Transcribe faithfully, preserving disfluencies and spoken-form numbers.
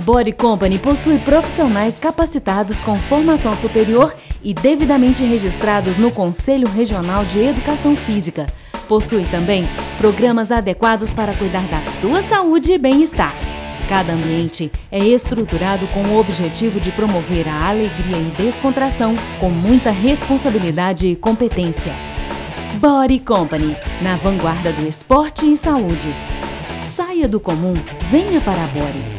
Body Company possui profissionais capacitados com formação superior e devidamente registrados no Conselho Regional de Educação Física. Possui também programas adequados para cuidar da sua saúde e bem-estar. Cada ambiente é estruturado com o objetivo de promover a alegria e descontração com muita responsabilidade e competência. Body Company, na vanguarda do esporte e saúde. Saia do comum, venha para a Body.